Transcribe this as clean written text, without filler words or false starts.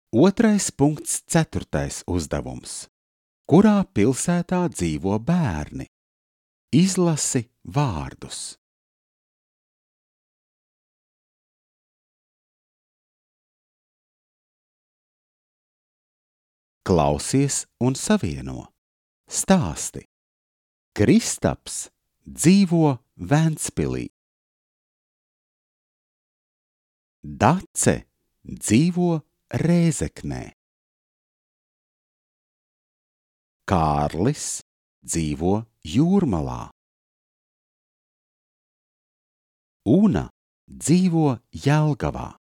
2.4. uzdevums. Kurā pilsētā dzīvo bērni? Izlasi vārdus. Klausies un savieno. Stāsti. Kristaps dzīvo Ventspilī. Dace dzīvo Rēzeknē. Kārlis dzīvo Jūrmalā. Una dzīvo Jelgavā.